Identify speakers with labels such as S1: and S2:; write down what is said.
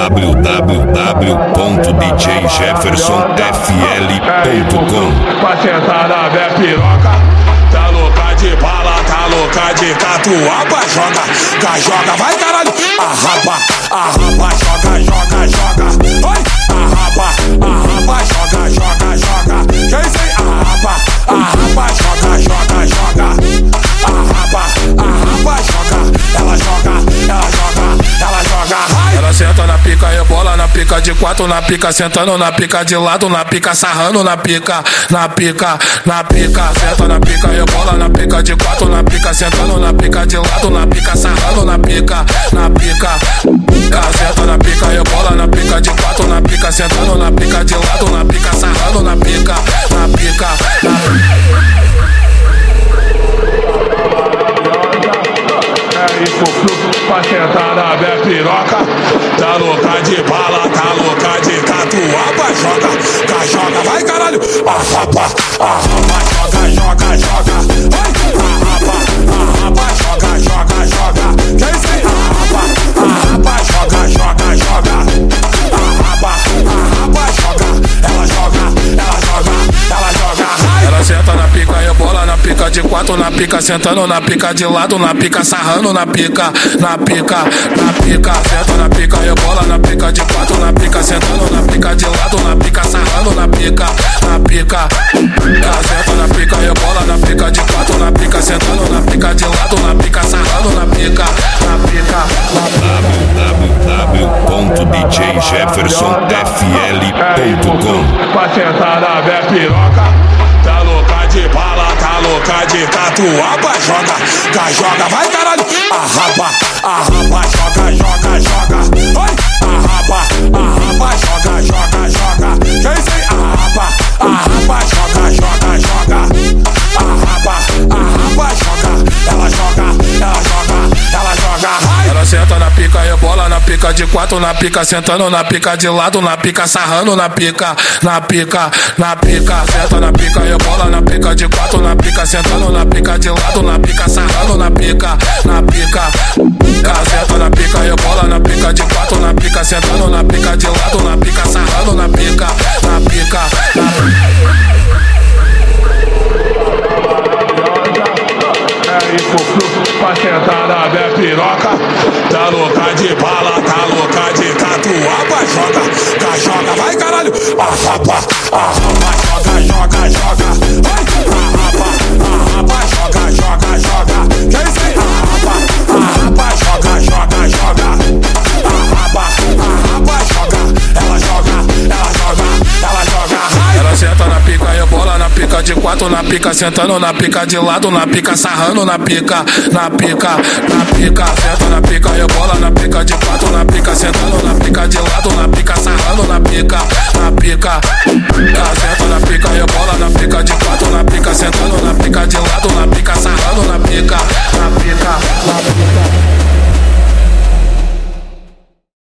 S1: www.djjeffersonfl.com.
S2: Pra sentar na minha piroca, tá louca de bala, tá louca de catuaba, joga, joga, vai caralho, arrapa, joga, joga, oi, arrapa, joga, joga, quem sei, arrapa, joga, joga, arrapa, joga, ela joga, ela senta na pica, rebola na pica de quatro, na pica, sentando na pica de lado, na pica, sarrando na pica, senta na pica, rebola na pica de quatro, na pica, sentando na pica de lado, na pica, sarrando na pica, senta na pica, rebola na pica de quatro, na pica, sentando na pica de lado, na pica, sarrando na pica. Pra sentar na minha piroca, tá louca de bala, tá louca de catuaba, joga, vai caralho, arrapa, joga, oi, arrapa, joga, quem sei, arrapa, joga, ela joga, ela senta na pica, rebola na pica de quatro, na pica, sentando na pica de lado, na pica, sarrando na pica, senta na pica, rebola na pica de quatro, na pica, sentando na pica de lado, na pica, sarrando na pica, senta na pica, rebola na pica de quatro, na pica, sentando na pica de lado, na pica, sarrando na pica.
S1: www.djjeffersonfl.com.
S2: Pra sentar na minha piroca, tá louca de bala, tá louca de catuaba, joga, vai caralho, arrapa, joga, oi, arrapa, joga, quem sei, arrapa, joga, ela joga, ela senta na pica, rebola na pica de quatro, na pica, sentando na pica de lado, na pica, sarrando na pica, senta na pica, rebola na pica de quatro, na pica, sentando na pica de lado, na pica, sarrando na pica, senta na pica, rebola na pica de quatro, na pica, sentando na pica de lado, na pica, sarrando na pica. Pra sentar na minha piroca, tá louca de bala, tá louca de catuaba, joga, vai caralho, arrapa, joga, oi, arrapa, joga, quem sei, arrapa, joga, ela joga, ela senta na pica, rebola na pica de quatro, na pica, sentando na pica de lado, na pica, sarrando na pica, senta na pica, rebola na pica de quatro, na pica, sentando na pica de lado, na pica, sarrando na pica, senta na pica, rebola na pica de quatro, na pica, sentando na pica de lado, na pica, sarrando na pica.